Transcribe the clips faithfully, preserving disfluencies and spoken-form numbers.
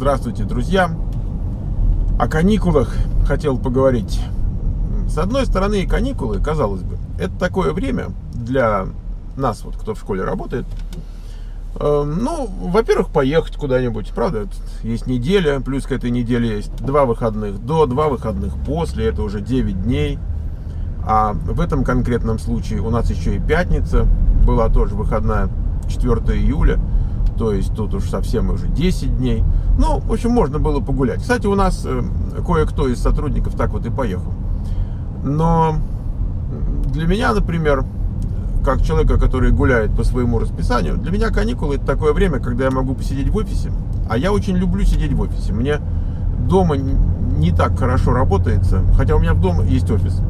Здравствуйте, друзья! О каникулах хотел поговорить. С одной стороны, каникулы, казалось бы, это такое время для нас, вот, кто в школе работает. Э, ну, во-первых, поехать куда-нибудь, правда? Есть неделя, плюс к этой неделе есть два выходных до, два выходных после, это уже девять дней. А в этом конкретном случае у нас еще и пятница была тоже выходная, четвёртого июля. То есть тут уж совсем уже десять дней. Ну, в общем, можно было погулять. Кстати, у нас э, кое-кто из сотрудников так вот и поехал. Но для меня, например, как человека, который гуляет по своему расписанию, для меня каникулы — это такое время, когда я могу посидеть в офисе. А я очень люблю сидеть в офисе. Мне дома не так хорошо работается, хотя у меня в доме есть офис.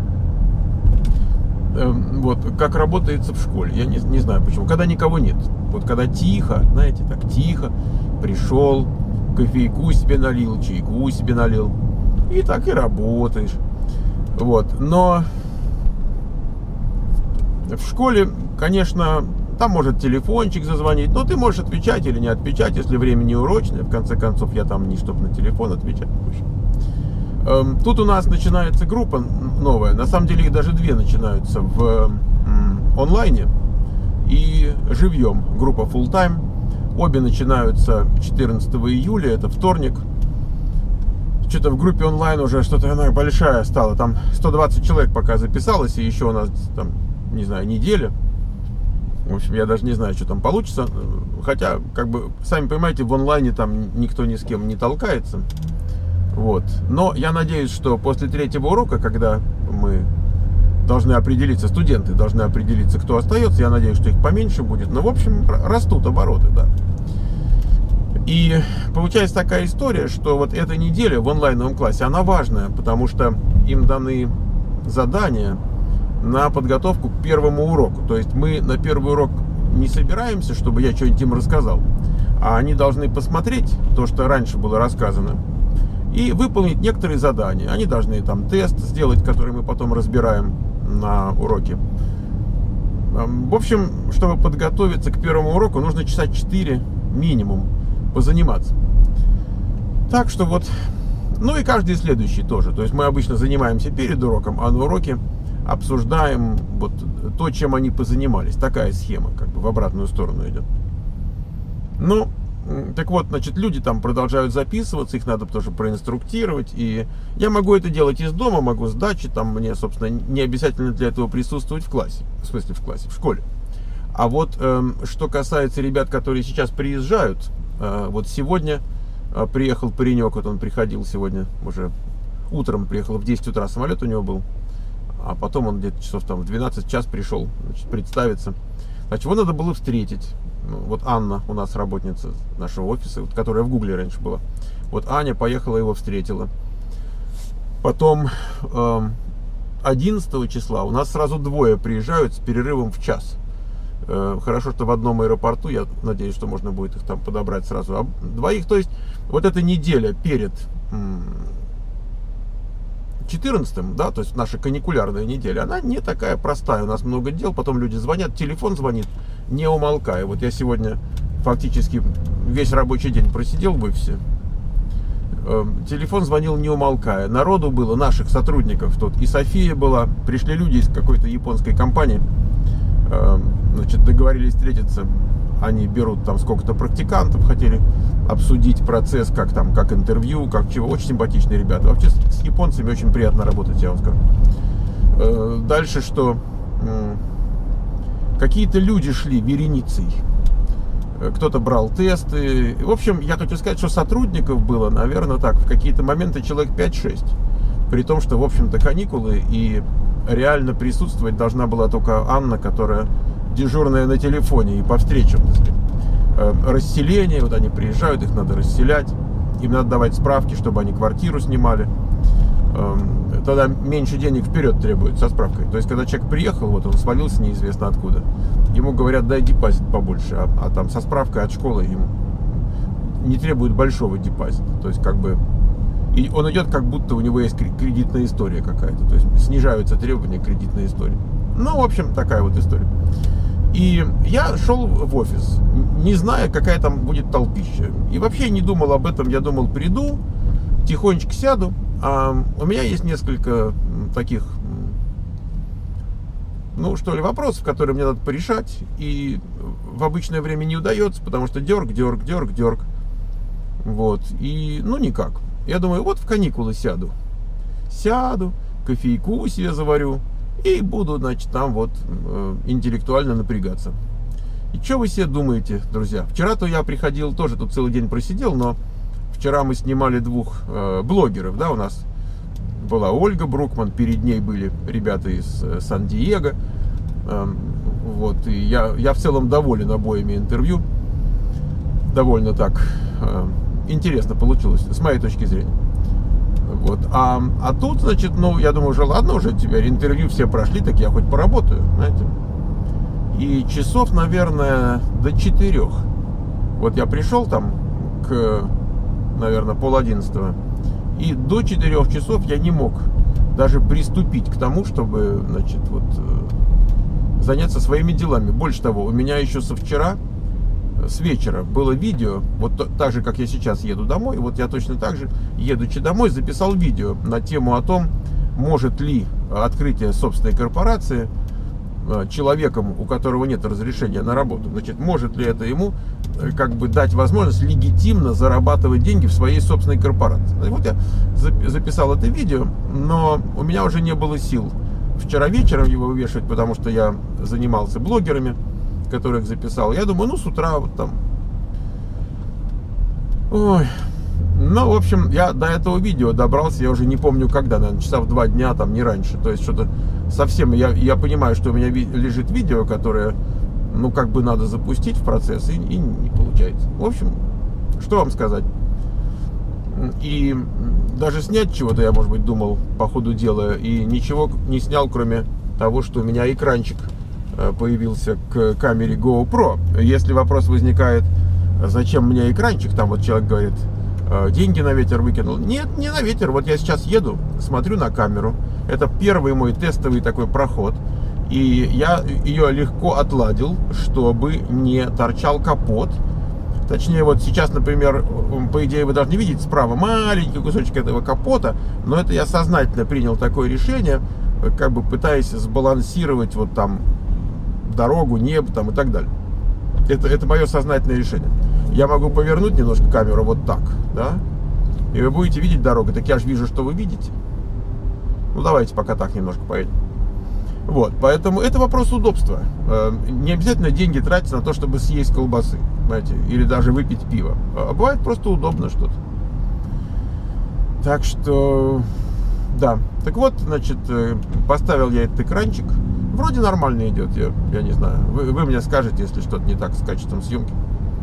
Вот, как работается в школе, я не, не знаю почему, когда никого нет, вот когда тихо, знаете, так тихо, пришел, кофейку себе налил, чайку себе налил, и так и работаешь, вот, но в школе, конечно, там может телефончик зазвонить, но ты можешь отвечать или не отвечать, если время не урочное, в конце концов, я там не чтобы на телефон отвечать, в общем. Тут у нас начинается группа новая, на самом деле их даже две начинаются в онлайне и живьем, группа Full Time. Обе начинаются четырнадцатого июля, это вторник. Что-то в группе онлайн уже что-то она большая стала, там сто двадцать человек пока записалось, и еще у нас там, не знаю, неделя. В общем, я даже не знаю, что там получится, хотя, как бы, сами понимаете, в онлайне там никто ни с кем не толкается. Вот. Но я надеюсь, что после третьего урока, когда мы должны определиться, студенты должны определиться, кто остается, я надеюсь, что их поменьше будет. Но, в общем, растут обороты, да. И получается такая история, что вот эта неделя в онлайновом классе, она важная, потому что им даны задания на подготовку к первому уроку. То есть мы на первый урок не собираемся, чтобы я что-нибудь им рассказал, а они должны посмотреть то, что раньше было рассказано, и выполнить некоторые задания. Они должны там тест сделать, который мы потом разбираем на уроке. В общем, чтобы подготовиться к первому уроку, нужно часа четыре минимум позаниматься. Так что вот, ну и каждый следующий тоже. То есть мы обычно занимаемся перед уроком, а на уроке обсуждаем вот то, чем они позанимались. Такая схема, как бы в обратную сторону идет. Ну, так вот, значит, люди там продолжают записываться, их надо тоже проинструктировать, и я могу это делать из дома, могу с дачи, там мне, собственно, не обязательно для этого присутствовать в классе, в смысле в классе, в школе. А вот, э, что касается ребят, которые сейчас приезжают, э, вот сегодня э, приехал паренек, вот он приходил сегодня, уже утром приехал, в десять утра самолет у него был, а потом он где-то часов там в двенадцать час пришел, значит, представиться. Значит, его надо было встретить. Вот Анна у нас работница нашего офиса, вот, которая в Гугле раньше была. Вот Аня поехала, его встретила. Потом э, одиннадцатого числа у нас сразу двое приезжают с перерывом в час. Э, хорошо, что в одном аэропорту, я надеюсь, что можно будет их там подобрать сразу. А двоих, то есть вот эта неделя перед четырнадцатым, да, то есть наша каникулярная неделя, она не такая простая, у нас много дел, потом люди звонят, телефон звонит, не умолкая. Вот я сегодня фактически весь рабочий день просидел в офисе, э, телефон звонил не умолкая, народу было, наших сотрудников тут, и София была, пришли люди из какой-то японской компании, э, значит, договорились встретиться, они берут там сколько-то практикантов, хотели обсудить процесс, как там, как интервью, как чего. Очень симпатичные ребята. Вообще с, с японцами очень приятно работать, я вам скажу. Э, дальше что? Э, какие-то люди шли вереницей. Э, кто-то брал тесты. В общем, я хочу сказать, что сотрудников было, наверное, так, в какие-то моменты человек пять-шесть. При том, что, в общем-то, каникулы, и реально присутствовать должна была только Анна, которая дежурная на телефоне и по встречам, так сказать. Расселение, вот они приезжают, их надо расселять, им надо давать справки, чтобы они квартиру снимали. Тогда меньше денег вперед требуют со справкой. То есть, когда человек приехал, вот он свалился неизвестно откуда, ему говорят, дай депозит побольше, а, а там со справкой от школы ему не требуют большого депозита. То есть, как бы, и он идет, как будто у него есть кредитная история какая-то. То есть, снижаются требования к кредитной истории. Ну, в общем, такая вот история. И И я шел в офис, не зная, какая там будет толпища. И вообще не думал об этом. Я думал, приду, тихонечко сяду. А у меня есть несколько таких, ну что ли, вопросов, которые мне надо порешать. И в обычное время не удается, потому что дерг, дерг, дерг, дерг. Вот. И, ну, никак. Я думаю, вот в каникулы сяду. Сяду, кофейку себе заварю. И буду, значит, там вот э, интеллектуально напрягаться. И что вы себе думаете, друзья? Вчера-то я приходил, тоже тут целый день просидел, но вчера мы снимали двух э, блогеров, да, у нас была Ольга Брукман, перед ней были ребята из э, Сан-Диего. Э, вот, и я, я в целом доволен обоими интервью. Довольно так э, интересно получилось, с моей точки зрения. Вот. А, а тут, значит, ну, я думаю, уже ладно, уже теперь интервью все прошли, так я хоть поработаю, знаете. И часов, наверное, до четырех. Вот я пришел там к, наверное, пол одиннадцатого. И до четырех часов я не мог даже приступить к тому, чтобы, значит, вот заняться своими делами. Больше того, у меня еще со вчера, с вечера было видео, вот так же, как я сейчас еду домой, вот я точно так же, едучи домой, записал видео на тему о том, может ли открытие собственной корпорации человеком, у которого нет разрешения на работу, значит, может ли это ему как бы дать возможность легитимно зарабатывать деньги в своей собственной корпорации. И вот я записал это видео, но у меня уже не было сил вчера вечером его вывешивать, потому что я занимался блогерами, которых записал. Я думаю, ну, с утра вот там. Ой. Ну, в общем, я до этого видео добрался, я уже не помню когда, наверное, часа в два дня, там, не раньше. То есть, что-то совсем, я, я понимаю, что у меня ви- лежит видео, которое, ну, как бы надо запустить в процесс, и, и не получается. В общем, что вам сказать. И даже снять чего-то я, может быть, думал по ходу дела, и ничего не снял, кроме того, что у меня экранчик появился к камере GoPro. Если вопрос возникает, зачем мне экранчик, там вот человек говорит, деньги на ветер выкинул. Нет, не на ветер. Вот я сейчас еду, смотрю на камеру. Это первый мой тестовый такой проход. И я ее легко отладил, чтобы не торчал капот. Точнее, вот сейчас, например, по идее, вы должны видеть справа маленький кусочек этого капота. Но это я сознательно принял такое решение, как бы пытаясь сбалансировать вот там дорогу, небо там и так далее. Это, это мое сознательное решение. Я могу повернуть немножко камеру вот так, да, и вы будете видеть дорогу. Так я же вижу, что вы видите. Ну, давайте пока так немножко поедем. Вот, поэтому это вопрос удобства. Не обязательно деньги тратить на то, чтобы съесть колбасы, знаете, или даже выпить пиво. А бывает просто удобно что-то. Так что, да. Так вот, значит, поставил я этот экранчик. Вроде нормально идет, я, я не знаю. Вы, вы мне скажете, если что-то не так с качеством съемки.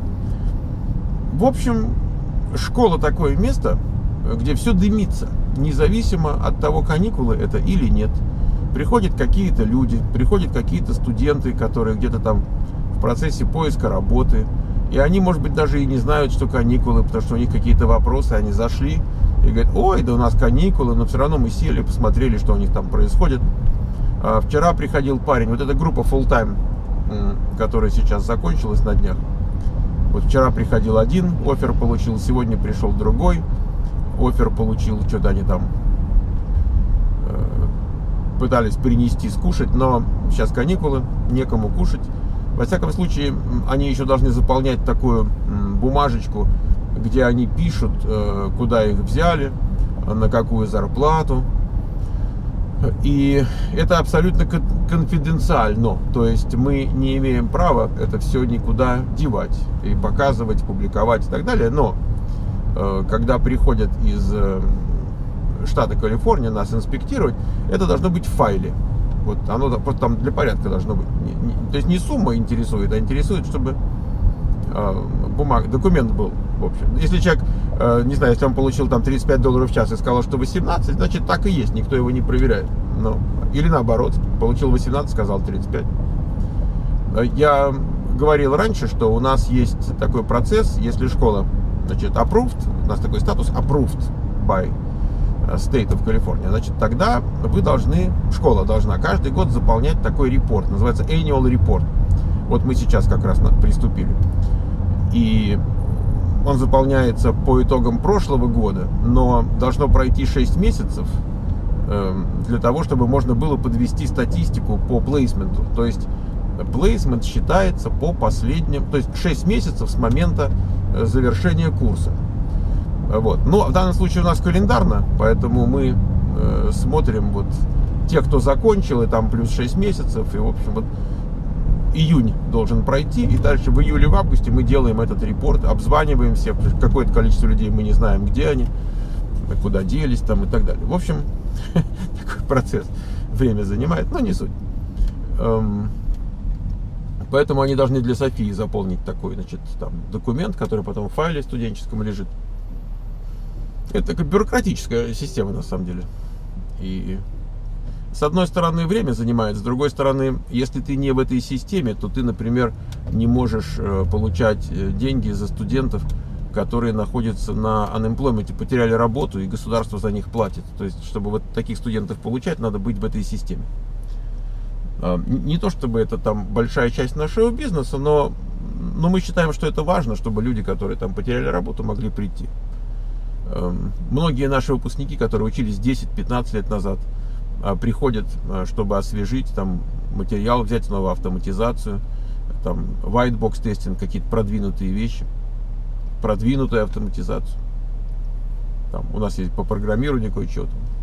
В общем, школа такое место, где все дымится, независимо от того, каникулы это или нет. Приходят какие-то люди, приходят какие-то студенты, которые где-то там в процессе поиска работы. И они, может быть, даже и не знают, что каникулы, потому что у них какие-то вопросы, они зашли и говорят, ой, да у нас каникулы, но все равно мы сели, посмотрели, что у них там происходит. Вчера приходил парень, вот эта группа Full Time, которая сейчас закончилась на днях. Вот вчера приходил один, оффер получил, сегодня пришел другой, оффер получил, что-то они там э, пытались принести скушать, но сейчас каникулы, некому кушать. Во всяком случае, они еще должны заполнять такую бумажечку, где они пишут, э, куда их взяли, на какую зарплату. И это абсолютно конфиденциально, то есть мы не имеем права это все никуда девать и показывать, публиковать и так далее. Но когда приходят из штата Калифорния нас инспектировать, это должно быть в файле. Вот оно просто там для порядка должно быть. То есть не сумма интересует, а интересует, чтобы бумаг, документ был. В общем, если человек, не знаю, если он получил там тридцать пять долларов в час и сказал, что восемнадцать, значит так и есть, никто его не проверяет. Ну, или наоборот, получил восемнадцать, сказал тридцать пять. Я говорил раньше, что у нас есть такой процесс, если школа, значит, approved, у нас такой статус approved by State of California, значит, тогда вы должны, школа должна каждый год заполнять такой репорт, называется annual report, Вот мы сейчас как раз приступили. И он заполняется по итогам прошлого года, но должно пройти шесть месяцев э, для того, чтобы можно было подвести статистику по плейсменту. То есть плейсмент считается по последним, то есть шесть месяцев с момента завершения курса. Вот. Но в данном случае у нас календарно, поэтому мы э, смотрим вот те, кто закончил, и там плюс шесть месяцев, и в общем вот июнь должен пройти, и дальше в июле, в августе мы делаем этот репорт, обзваниваем всех, какое-то количество людей мы не знаем, где они, куда делись там и так далее. В общем, такой процесс время занимает, но не суть. Эм, поэтому они должны для Софии заполнить такой, значит, там, документ, который потом в файле студенческом лежит. Это такая бюрократическая система, на самом деле. И с одной стороны время занимает, с другой стороны, если ты не в этой системе, то ты, например, не можешь получать деньги за студентов, которые находятся на unemployment, потеряли работу, и государство за них платит. То есть, чтобы вот таких студентов получать, надо быть в этой системе. Не то чтобы это там большая часть нашего бизнеса, но, но мы считаем, что это важно, чтобы люди, которые там потеряли работу, могли прийти. Многие наши выпускники, которые учились десять-пятнадцать лет назад, приходят, чтобы освежить там материал, взять снова автоматизацию, там whitebox тестинг, какие-то продвинутые вещи, продвинутую автоматизацию. Там у нас есть по программированию кое-что.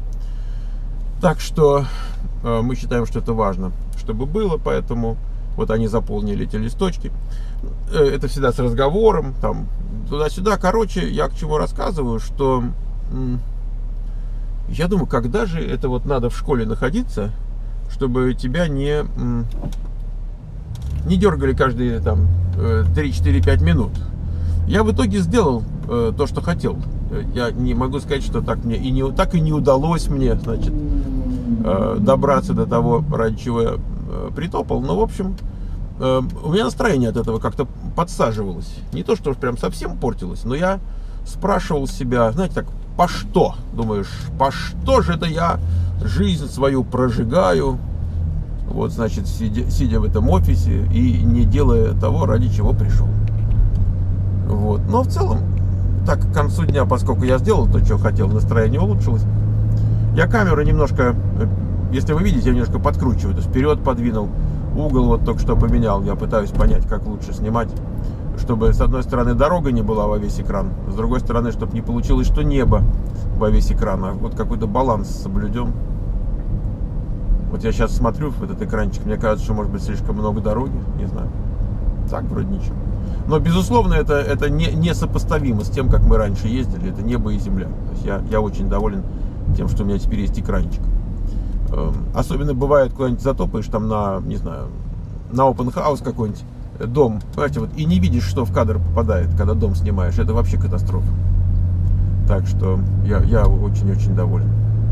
Так что э, мы считаем, что это важно, чтобы было, поэтому вот они заполнили эти листочки. Э, это всегда с разговором, там туда-сюда. Короче, я к чему рассказываю, что м- я думаю, когда же это вот надо в школе находиться, чтобы тебя не, м- не дергали каждые там три-четыре-пять минут. Я в итоге сделал э, то, что хотел. Я не могу сказать, что так мне и не так и не удалось мне, значит, э, добраться до того, ради чего я э, притопал. Но в общем, э, у меня настроение от этого как-то подсаживалось. Не то, что уж прям совсем портилось, но я спрашивал себя, знаете, так, по что? Думаешь, по что же это я жизнь свою прожигаю? Вот, значит, сидя, сидя в этом офисе и не делая того, ради чего пришел. Вот. Но в целом, так к концу дня, поскольку я сделал то, что хотел, настроение улучшилось. Я камеру немножко, если вы видите, я немножко подкручиваю, то есть вперед подвинул, угол вот только что поменял. Я пытаюсь понять, как лучше снимать, чтобы с одной стороны дорога не была во весь экран, с другой стороны, чтобы не получилось, что небо во весь экран, а вот какой-то баланс соблюдем. Вот я сейчас смотрю в этот экранчик, мне кажется, что может быть слишком много дороги, не знаю. Так, вроде ничего. Но, безусловно, это, это не, несопоставимо с тем, как мы раньше ездили. Это небо и земля. То есть я, я очень доволен тем, что у меня теперь есть экранчик. Эм, особенно бывает, куда-нибудь затопаешь там на, не знаю, на open house какой-нибудь дом, понимаете, вот, и не видишь, что в кадр попадает, когда дом снимаешь. Это вообще катастрофа. Так что я, я очень-очень доволен.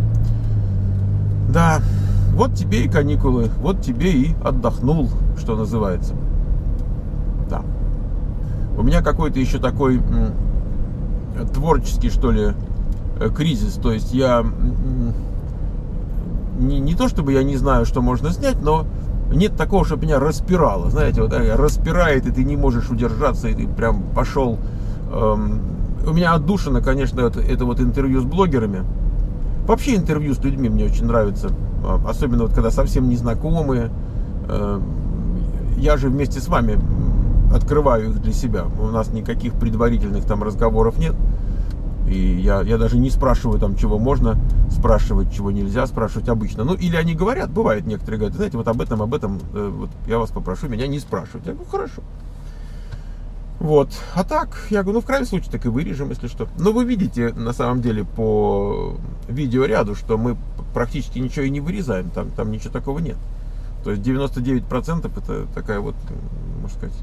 Да, вот тебе и каникулы, вот тебе и отдохнул, что называется. Да. У меня какой-то еще такой м, творческий, что ли, кризис. То есть я м, не, не то чтобы я не знаю, что можно снять, но нет такого, чтобы меня распирало. Знаете, вот распирает, и ты не можешь удержаться, и ты прям пошел. Эм, у меня отдушина, конечно, это, это вот интервью с блогерами. Вообще интервью с людьми мне очень нравится. Особенно вот когда совсем незнакомые. Эм, я же вместе с вами открываю их для себя. У нас никаких предварительных там разговоров нет. И я, я даже не спрашиваю там, чего можно спрашивать, чего нельзя спрашивать обычно. Ну, или они говорят, бывает, некоторые говорят, знаете, вот об этом, об этом, э, вот я вас попрошу меня не спрашивать. Я говорю, хорошо. Вот. А так, я говорю, ну, в крайнем случае, так и вырежем, если что. Но вы видите, на самом деле, по видеоряду, что мы практически ничего и не вырезаем. Там, там ничего такого нет. То есть девяносто девять процентов это такая вот, можно сказать,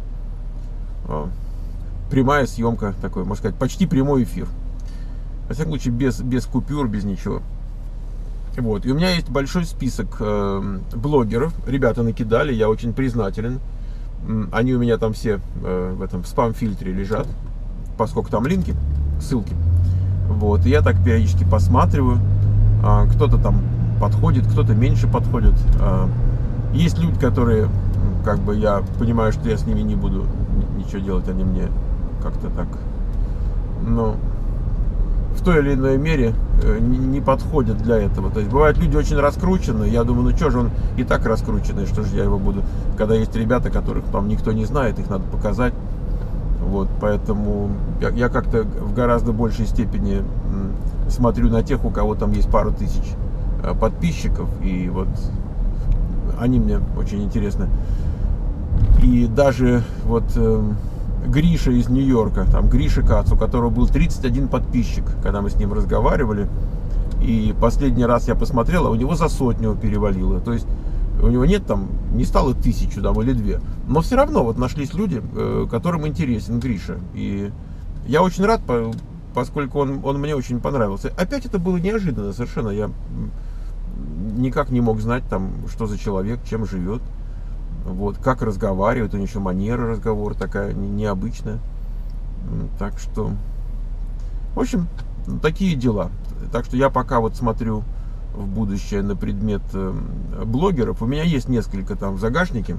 прямая съемка, такой, можно сказать, почти прямой эфир. Во всяком случае, без, без купюр, без ничего. Вот. И у меня есть большой список э, блогеров. Ребята накидали, я очень признателен. Они у меня там все э, в этом спам-фильтре лежат, поскольку там линки, ссылки. Вот. И я так периодически посматриваю. Э, кто-то там подходит, кто-то меньше подходит. Э, есть люди, которые как бы я понимаю, что я с ними не буду ничего делать, они мне как-то так, ну, в той или иной мере не подходят для этого. То есть бывают люди очень раскрученные, я думаю, ну что же он и так раскрученный, что же я его буду, когда есть ребята, которых там никто не знает, их надо показать. Вот, поэтому я, я как-то в гораздо большей степени смотрю на тех, у кого там есть пару тысяч подписчиков, и вот они мне очень интересны. И даже вот э, Гриша из Нью-Йорка, там Гриша Кац, у которого был тридцать один подписчик, когда мы с ним разговаривали, и последний раз я посмотрел, а у него за сотню перевалило. То есть у него нет там, не стало тысячу там или две, но все равно вот нашлись люди, э, которым интересен Гриша. И я очень рад, по, поскольку он, он мне очень понравился. Опять это было неожиданно совершенно, я никак не мог знать там, что за человек, чем живет. Вот, как разговаривает, у него еще манера разговора такая необычная. Так что, в общем, такие дела. Так что я пока вот смотрю в будущее на предмет блогеров. У меня есть несколько там в загашнике.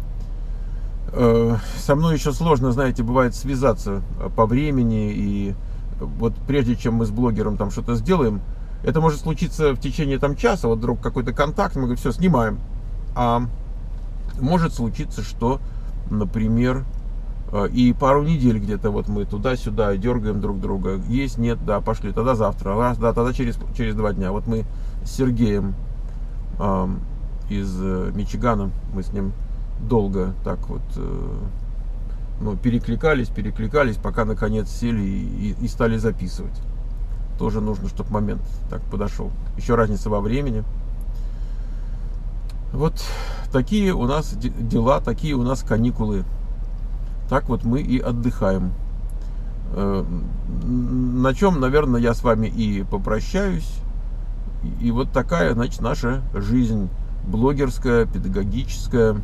Со мной еще сложно, знаете, бывает связаться по времени. И вот прежде чем мы с блогером там что-то сделаем, это может случиться в течение там часа. Вот вдруг какой-то контакт, мы говорим, все, снимаем. А может случиться, что, например, и пару недель где-то вот мы туда-сюда дергаем друг друга. Есть, нет, да, пошли, тогда завтра, раз, да, тогда через, через два дня. Вот мы с Сергеем э, из э, Мичигана, мы с ним долго так вот э, ну, перекликались, перекликались, пока наконец сели и, и, и стали записывать. Тоже нужно, чтобы момент так подошел. Еще разница во времени. Вот такие у нас дела, такие у нас каникулы. Так вот мы и отдыхаем. На чем, наверное, я с вами и попрощаюсь. И вот такая, значит, наша жизнь блогерская, педагогическая.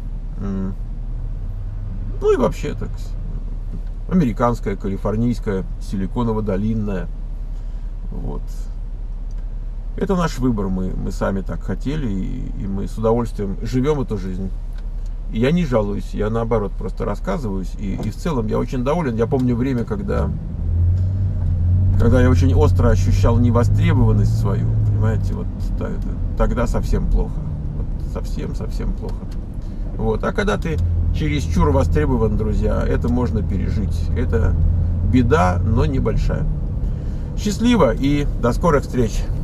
Ну и вообще так американская, калифорнийская, силиконово-долинная. Вот. Это наш выбор, мы, мы сами так хотели, и, и мы с удовольствием живем эту жизнь. И я не жалуюсь, я наоборот просто рассказываюсь, и, и в целом я очень доволен. Я помню время, когда, когда я очень остро ощущал невостребованность свою, понимаете, вот тогда совсем плохо, вот, совсем-совсем плохо. Вот. А когда ты чересчур востребован, друзья, это можно пережить, это беда, но небольшая. Счастливо и до скорых встреч!